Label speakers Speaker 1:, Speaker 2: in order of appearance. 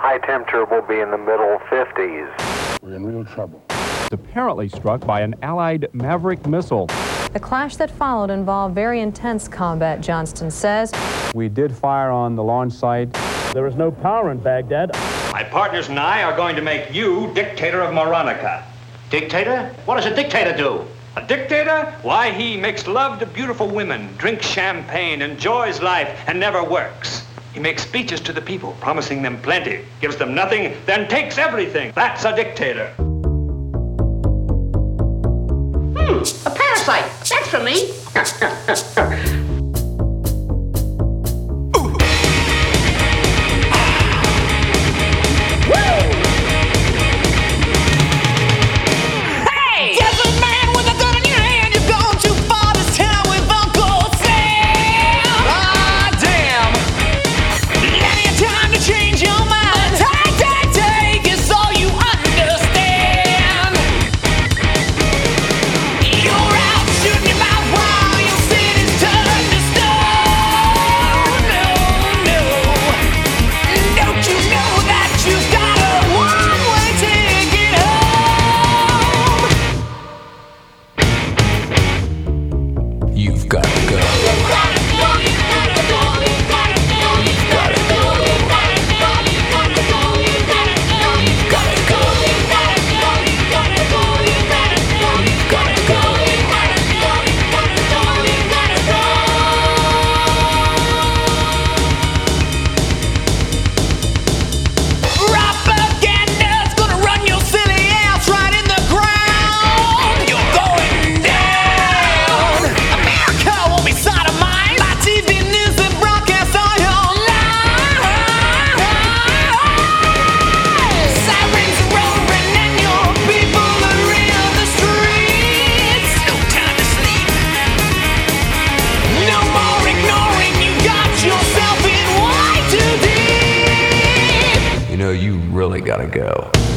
Speaker 1: high temperature will be in the middle 50s.
Speaker 2: We're in real trouble.
Speaker 3: Apparently struck by an Allied Maverick missile.
Speaker 4: The clash that followed involved very intense combat, Johnston says.
Speaker 3: We did fire on the launch site.
Speaker 5: There is no power in Baghdad.
Speaker 6: My partners and I are going to make you dictator of Moronica. Dictator? What does a dictator do? A dictator? Why, he makes love to beautiful women, drinks champagne, enjoys life, and never works. He makes speeches to the people, promising them plenty, gives them nothing, then takes everything. That's a dictator.
Speaker 7: A parasite. That's for me.
Speaker 8: You really gotta go.